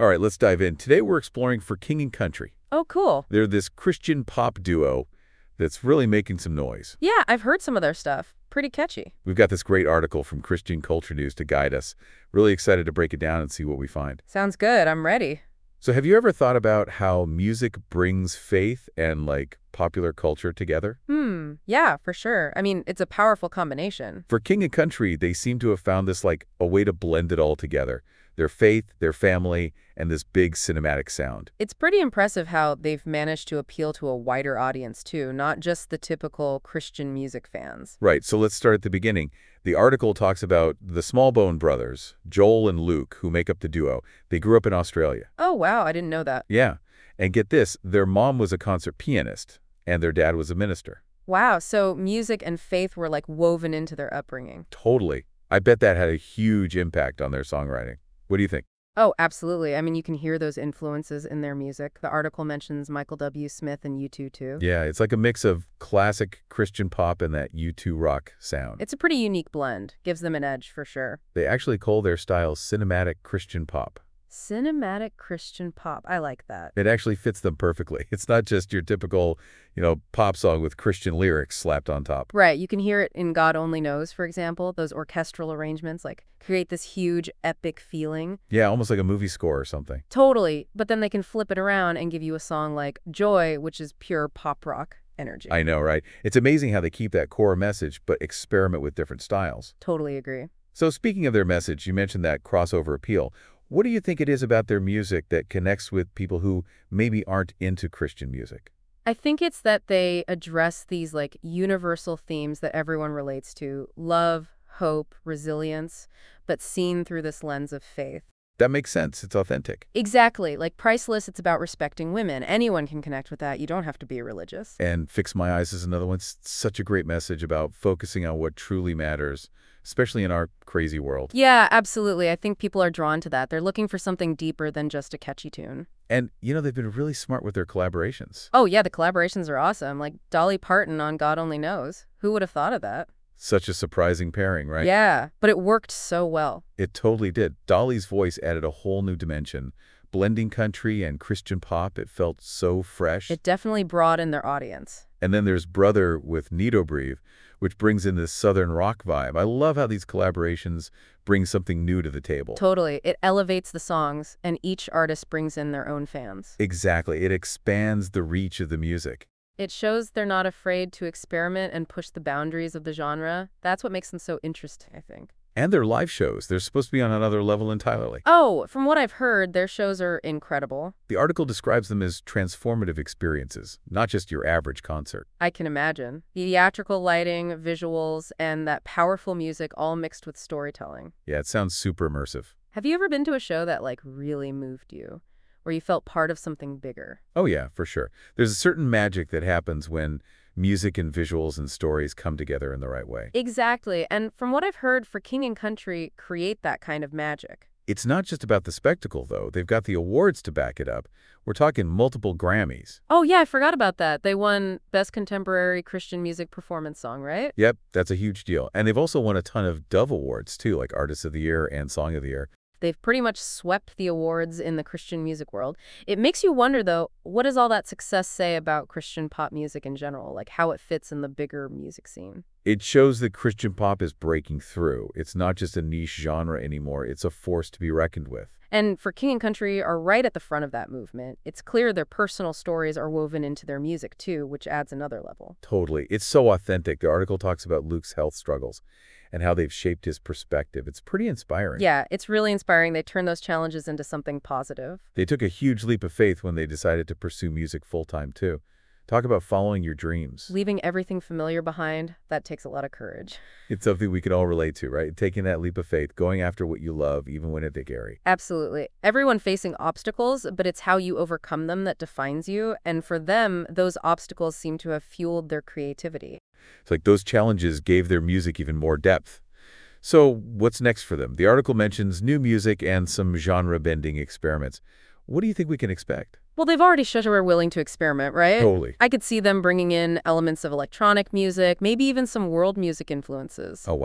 All right, let's dive in. Today we're exploring For King and Country. Oh, cool. They're this Christian pop duo that's really making some noise. Yeah, I've heard some of their stuff. Pretty catchy. We've got this great article from Christian Culture News to guide us. Really excited to break it down and see what we find. Sounds good. I'm ready. So have you ever thought about how music brings faith and, popular culture together? Yeah, for sure. I mean, it's a powerful combination. For King and Country, they seem to have found this, a way to blend it all together. Their faith, their family, and this big cinematic sound. It's pretty impressive how they've managed to appeal to a wider audience, too, not just the typical Christian music fans. Right, so let's start at the beginning. The article talks about the Smallbone brothers, Joel and Luke, who make up the duo. They grew up in Australia. Oh, wow, I didn't know that. Yeah, and get this, their mom was a concert pianist, and their dad was a minister. Wow, so music and faith were woven into their upbringing. Totally. I bet that had a huge impact on their songwriting. What do you think? Oh, absolutely. I mean, you can hear those influences in their music. The article mentions Michael W. Smith and U2, too. Yeah, it's like a mix of classic Christian pop and that U2 rock sound. It's a pretty unique blend. Gives them an edge, for sure. They actually call their style cinematic Christian pop. Cinematic Christian pop. I like that. It actually fits them perfectly. It's not just your typical, pop song with Christian lyrics slapped on top. Right. You can hear it in God Only Knows, for example. Those orchestral arrangements, create this huge, epic feeling. Yeah, almost like a movie score or something. Totally. But then they can flip it around and give you a song like Joy, which is pure pop rock energy. I know, right? It's amazing how they keep that core message, but experiment with different styles. Totally agree. So speaking of their message, you mentioned that crossover appeal. What do you think it is about their music that connects with people who maybe aren't into Christian music? I think it's that they address these universal themes that everyone relates to: love, hope, resilience, but seen through this lens of faith. That makes sense. It's authentic. Exactly. Like Priceless, it's about respecting women. Anyone can connect with that. You don't have to be religious. And Fix My Eyes is another one. It's such a great message about focusing on what truly matters, especially in our crazy world. Yeah, absolutely. I think people are drawn to that. They're looking for something deeper than just a catchy tune. And, they've been really smart with their collaborations. Oh, yeah, the collaborations are awesome. Like Dolly Parton on God Only Knows. Who would have thought of that? Such a surprising pairing, right? Yeah, but it worked so well. It totally did. Dolly's voice added a whole new dimension. Blending country and Christian pop, it felt so fresh. It definitely broadened their audience. And then there's Brother with Nito Breathe, which brings in this southern rock vibe. I love how these collaborations bring something new to the table. Totally. It elevates the songs, and each artist brings in their own fans. Exactly. It expands the reach of the music. It shows they're not afraid to experiment and push the boundaries of the genre. That's what makes them so interesting, I think. And their live shows, they're supposed to be on another level entirely. Oh, from what I've heard, their shows are incredible. The article describes them as transformative experiences, not just your average concert. I can imagine. Theatrical lighting, visuals, and that powerful music all mixed with storytelling. Yeah, it sounds super immersive. Have you ever been to a show that really moved you, where you felt part of something bigger? Oh yeah, for sure. There's a certain magic that happens when music and visuals and stories come together in the right way. Exactly. And from what I've heard, For King and Country create that kind of magic. It's not just about the spectacle, though. They've got the awards to back it up. We're talking multiple Grammys. Oh, yeah, I forgot about that. They won Best Contemporary Christian Music Performance Song, right? Yep, that's a huge deal. And they've also won a ton of Dove Awards, too, like Artist of the Year and Song of the Year. They've pretty much swept the awards in the Christian music world. It makes you wonder, though, what does all that success say about Christian pop music in general, how it fits in the bigger music scene? It shows that Christian pop is breaking through. It's not just a niche genre anymore. It's a force to be reckoned with. And For King and Country are right at the front of that movement. It's clear their personal stories are woven into their music, too, which adds another level. Totally. It's so authentic. The article talks about Luke's health struggles and how they've shaped his perspective. It's pretty inspiring. Yeah, it's really inspiring. They turn those challenges into something positive. They took a huge leap of faith when they decided to pursue music full-time, too. Talk about following your dreams. Leaving everything familiar behind, that takes a lot of courage. It's something we can all relate to, right? Taking that leap of faith, going after what you love, even when it's scary. Absolutely. Everyone facing obstacles, but it's how you overcome them that defines you. And for them, those obstacles seem to have fueled their creativity. It's like those challenges gave their music even more depth. So what's next for them? The article mentions new music and some genre-bending experiments. What do you think we can expect? Well, they've already showed we're willing to experiment, right? Totally. I could see them bringing in elements of electronic music, maybe even some world music influences. Oh, wow.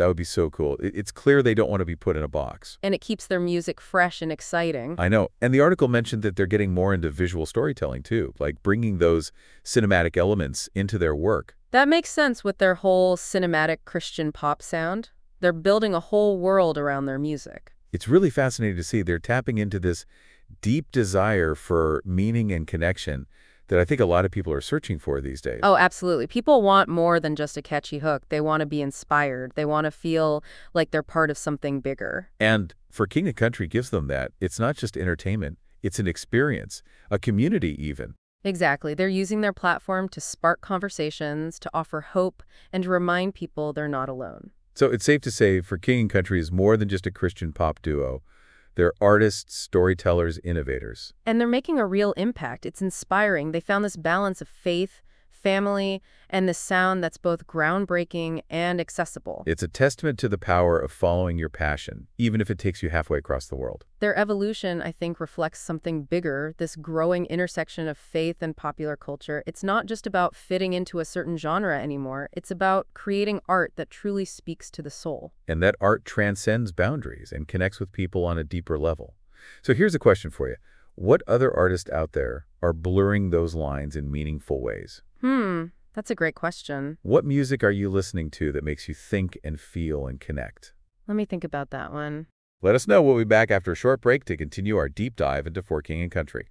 That would be so cool. It's clear they don't want to be put in a box. And it keeps their music fresh and exciting. I know. And the article mentioned that they're getting more into visual storytelling, too, like bringing those cinematic elements into their work. That makes sense with their whole cinematic Christian pop sound. They're building a whole world around their music. It's really fascinating to see they're tapping into this deep desire for meaning and connection that I think a lot of people are searching for these days. Oh, absolutely. People want more than just a catchy hook. They want to be inspired. They want to feel like they're part of something bigger. And For King and Country gives them that. It's not just entertainment. It's an experience, a community even. Exactly. They're using their platform to spark conversations, to offer hope, and to remind people they're not alone. So it's safe to say For King and Country is more than just a Christian pop duo. They're artists, storytellers, innovators. And they're making a real impact. It's inspiring. They found this balance of faith, family, and the sound that's both groundbreaking and accessible. It's a testament to the power of following your passion, even if it takes you halfway across the world. Their evolution, I think, reflects something bigger, this growing intersection of faith and popular culture. It's not just about fitting into a certain genre anymore. It's about creating art that truly speaks to the soul. And that art transcends boundaries and connects with people on a deeper level. So here's a question for you. What other artists out there are blurring those lines in meaningful ways? That's a great question. What music are you listening to that makes you think and feel and connect? Let me think about that one. Let us know. We'll be back after a short break to continue our deep dive into For King and Country.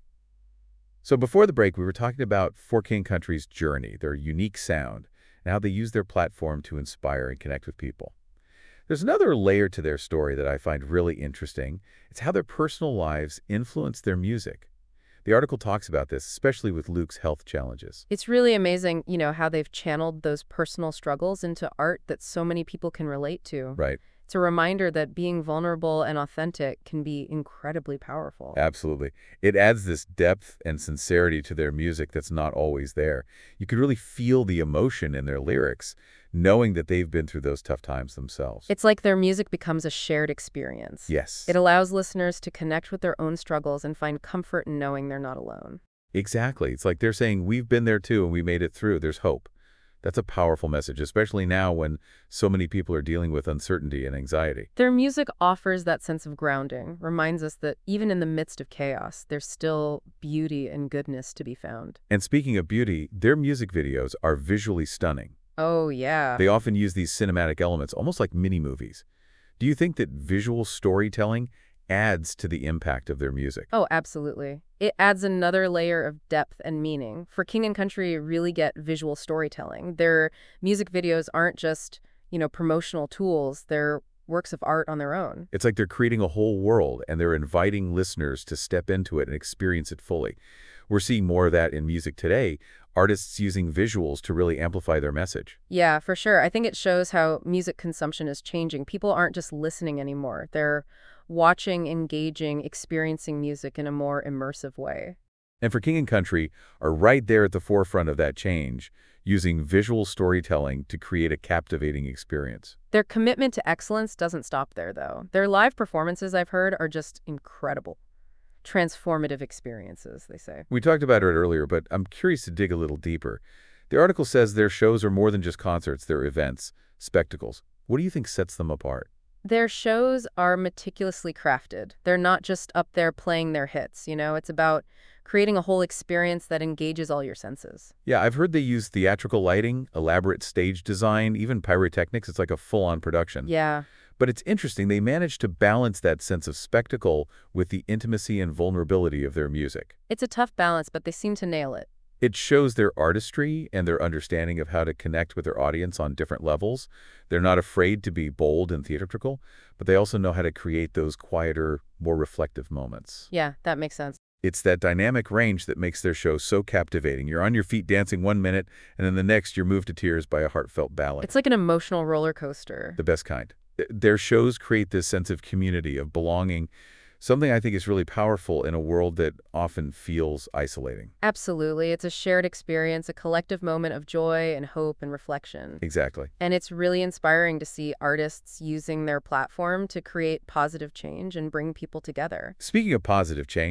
So before the break, we were talking about For King and Country's journey, their unique sound, and how they use their platform to inspire and connect with people. There's another layer to their story that I find really interesting. It's how their personal lives influence their music. The article talks about this, especially with Luke's health challenges. It's really amazing, how they've channeled those personal struggles into art that so many people can relate to. Right. It's a reminder that being vulnerable and authentic can be incredibly powerful. Absolutely. It adds this depth and sincerity to their music that's not always there. You could really feel the emotion in their lyrics, knowing that they've been through those tough times themselves. It's like their music becomes a shared experience. Yes. It allows listeners to connect with their own struggles and find comfort in knowing they're not alone. Exactly. It's like they're saying, we've been there too and we made it through. There's hope. That's a powerful message, especially now when so many people are dealing with uncertainty and anxiety. Their music offers that sense of grounding, reminds us that even in the midst of chaos, there's still beauty and goodness to be found. And speaking of beauty, their music videos are visually stunning. Oh, yeah. They often use these cinematic elements, almost like mini-movies. Do you think that visual storytelling adds to the impact of their music? Oh, absolutely. It adds another layer of depth and meaning. For King and Country really get visual storytelling. Their music videos aren't just, promotional tools. They're works of art on their own. It's like they're creating a whole world and they're inviting listeners to step into it and experience it fully. We're seeing more of that in music today, artists using visuals to really amplify their message. Yeah, for sure. I think it shows how music consumption is changing. People aren't just listening anymore. They're watching, engaging, experiencing music in a more immersive way. And For King and Country are right there at the forefront of that change, using visual storytelling to create a captivating experience. Their commitment to excellence doesn't stop there, though. Their live performances, I've heard, are just incredible. Transformative experiences, they say. We talked about it earlier, but I'm curious to dig a little deeper. The article says their shows are more than just concerts, they're events, spectacles. What do you think sets them apart? Their shows are meticulously crafted. They're not just up there playing their hits, It's about creating a whole experience that engages all your senses. Yeah, I've heard they use theatrical lighting, elaborate stage design, even pyrotechnics. It's like a full-on production. Yeah. But it's interesting, they managed to balance that sense of spectacle with the intimacy and vulnerability of their music. It's a tough balance, but they seem to nail it. It shows their artistry and their understanding of how to connect with their audience on different levels. They're not afraid to be bold and theatrical, but they also know how to create those quieter, more reflective moments. Yeah, that makes sense. It's that dynamic range that makes their show so captivating. You're on your feet dancing 1 minute, and then the next you're moved to tears by a heartfelt ballad. It's like an emotional roller coaster. The best kind. Their shows create this sense of community, of belonging, something I think is really powerful in a world that often feels isolating. Absolutely. It's a shared experience, a collective moment of joy and hope and reflection. Exactly. And it's really inspiring to see artists using their platform to create positive change and bring people together. Speaking of positive change,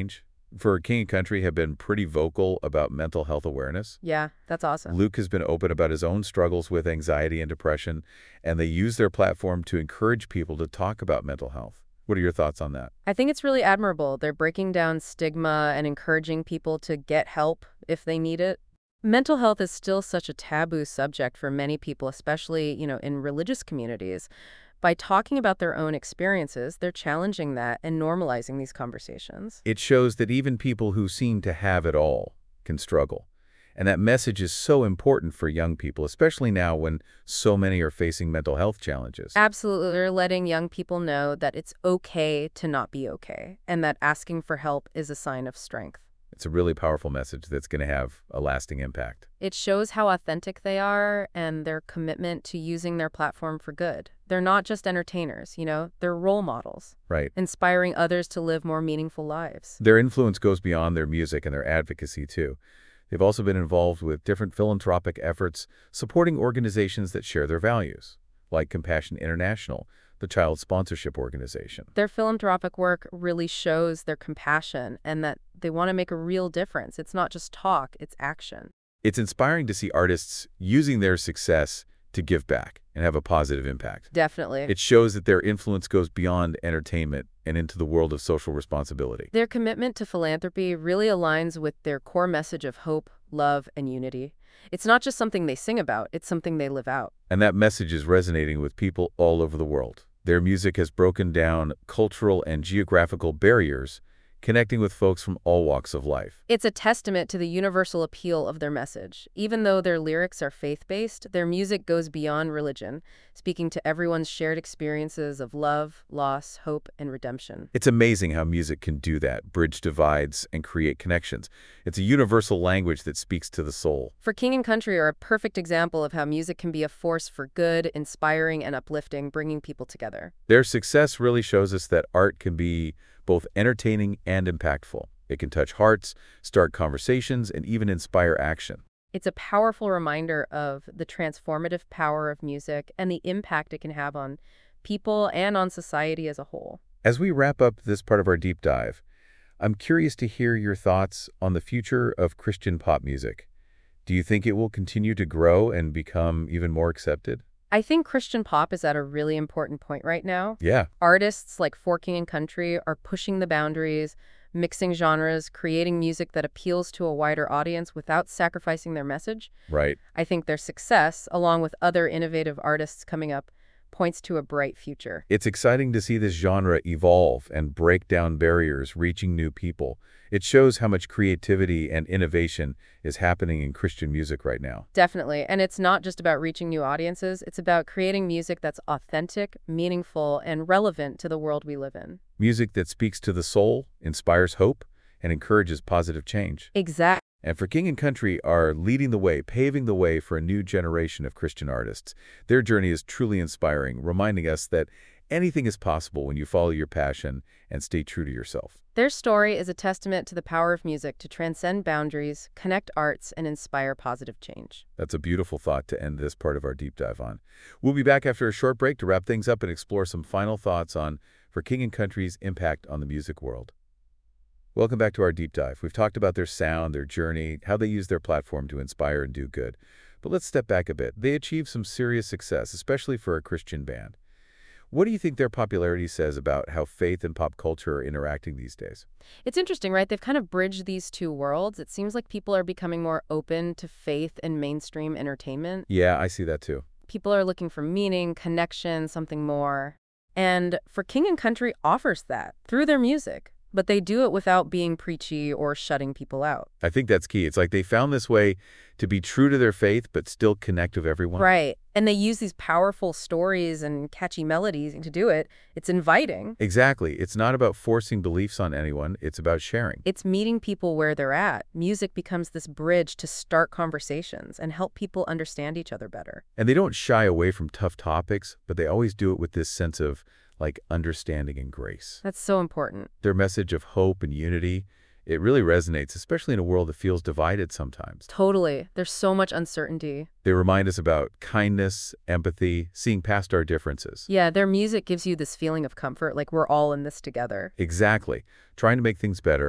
for King and Country have been pretty vocal about mental health awareness. Yeah, that's awesome. Luke has been open about his own struggles with anxiety and depression, and they use their platform to encourage people to talk about mental health. What are your thoughts on that? I think it's really admirable. They're breaking down stigma and encouraging people to get help if they need it. Mental health is still such a taboo subject for many people, especially, in religious communities. By talking about their own experiences, they're challenging that and normalizing these conversations. It shows that even people who seem to have it all can struggle. And that message is so important for young people, especially now when so many are facing mental health challenges. Absolutely. They're letting young people know that it's okay to not be okay, and that asking for help is a sign of strength. It's a really powerful message that's going to have a lasting impact. It shows how authentic they are and their commitment to using their platform for good. They're not just entertainers, they're role models, Right. inspiring others to live more meaningful lives. Their influence goes beyond their music and their advocacy, too. They've also been involved with different philanthropic efforts supporting organizations that share their values, like Compassion International, the child sponsorship organization. Their philanthropic work really shows their compassion and that they want to make a real difference. It's not just talk, it's action. It's inspiring to see artists using their success to give back and have a positive impact. Definitely. It shows that their influence goes beyond entertainment and into the world of social responsibility. Their commitment to philanthropy really aligns with their core message of hope, love, and unity. It's not just something they sing about, it's something they live out. And that message is resonating with people all over the world. Their music has broken down cultural and geographical barriers, connecting with folks from all walks of life. It's a testament to the universal appeal of their message. Even though their lyrics are faith-based, their music goes beyond religion, speaking to everyone's shared experiences of love, loss, hope, and redemption. It's amazing how music can do that, bridge divides, and create connections. It's a universal language that speaks to the soul. For King and Country are a perfect example of how music can be a force for good, inspiring, and uplifting, bringing people together. Their success really shows us that art can be both entertaining and impactful. It can touch hearts, start conversations, and even inspire action. It's a powerful reminder of the transformative power of music and the impact it can have on people and on society as a whole. As we wrap up this part of our deep dive, I'm curious to hear your thoughts on the future of Christian pop music. Do you think it will continue to grow and become even more accepted? I think Christian pop is at a really important point right now. Yeah, Artists like For King and Country are pushing the boundaries, mixing genres, creating music that appeals to a wider audience without sacrificing their message. right. I think their success, along with other innovative artists coming up, points to a bright future. It's exciting to see this genre evolve and break down barriers, reaching new people. It shows how much creativity and innovation is happening in Christian music right now. Definitely. And it's not just about reaching new audiences, it's about creating music that's authentic, meaningful, and relevant to the world we live in. Music that speaks to the soul, inspires hope, and encourages positive change. Exactly. And For King and Country are leading the way, paving the way for a new generation of Christian artists. Their journey is truly inspiring, reminding us that anything is possible when you follow your passion and stay true to yourself. Their story is a testament to the power of music to transcend boundaries, connect arts, and inspire positive change. That's a beautiful thought to end this part of our deep dive on. We'll be back after a short break to wrap things up and explore some final thoughts on For King and Country's impact on the music world. Welcome back to our deep dive. We've talked about their sound, their journey, how they use their platform to inspire and do good. But let's step back a bit. They achieved some serious success, especially for a Christian band. What do you think their popularity says about how faith and pop culture are interacting these days? It's interesting, right? They've kind of bridged these two worlds. It seems like people are becoming more open to faith and mainstream entertainment. Yeah, I see that too. People are looking for meaning, connection, something more. And For King and Country offers that through their music. But they do it without being preachy or shutting people out. I think that's key. It's like they found this way to be true to their faith, but still connect with everyone. Right. And they use these powerful stories and catchy melodies to do it. It's inviting. Exactly. It's not about forcing beliefs on anyone. It's about sharing. It's meeting people where they're at. Music becomes this bridge to start conversations and help people understand each other better. And they don't shy away from tough topics, but they always do it with this sense of understanding and grace. That's so important. Their message of hope and unity, it really resonates, especially in a world that feels divided sometimes. Totally. There's so much uncertainty. They remind us about kindness, empathy, seeing past our differences. Yeah, their music gives you this feeling of comfort, like we're all in this together. Exactly. Trying to make things better,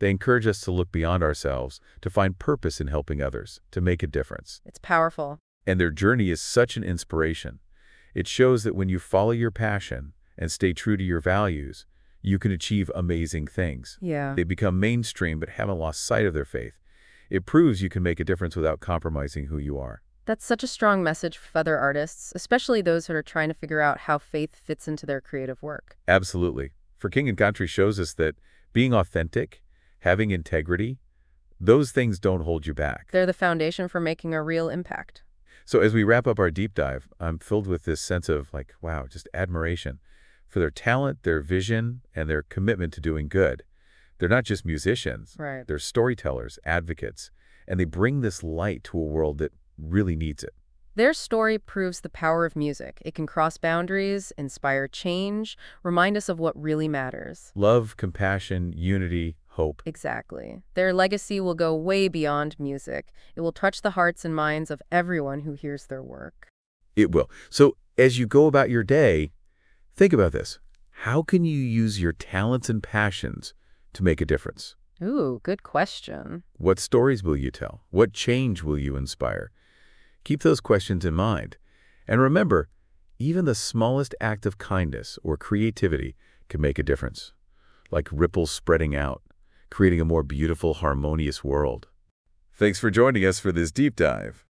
They encourage us to look beyond ourselves, to find purpose in helping others, to make a difference. It's powerful. And their journey is such an inspiration. It shows that when you follow your passion and stay true to your values, you can achieve amazing things. Yeah. They become mainstream but haven't lost sight of their faith. It proves you can make a difference without compromising who you are. That's such a strong message for other artists, especially those that are trying to figure out how faith fits into their creative work. Absolutely. For King and Country shows us that being authentic, having integrity, those things don't hold you back. They're the foundation for making a real impact. So as we wrap up our deep dive, I'm filled with this sense of wow, just admiration for their talent, their vision, and their commitment to doing good. They're not just musicians. Right. They're storytellers, advocates, and they bring this light to a world that really needs it. Their story proves the power of music. It can cross boundaries, inspire change, remind us of what really matters. Love, compassion, unity, hope. Exactly. Their legacy will go way beyond music. It will touch the hearts and minds of everyone who hears their work. It will. So as you go about your day, think about this. How can you use your talents and passions to make a difference? Ooh, good question. What stories will you tell? What change will you inspire? Keep those questions in mind. And remember, even the smallest act of kindness or creativity can make a difference, like ripples spreading out, creating a more beautiful, harmonious world. Thanks for joining us for this deep dive.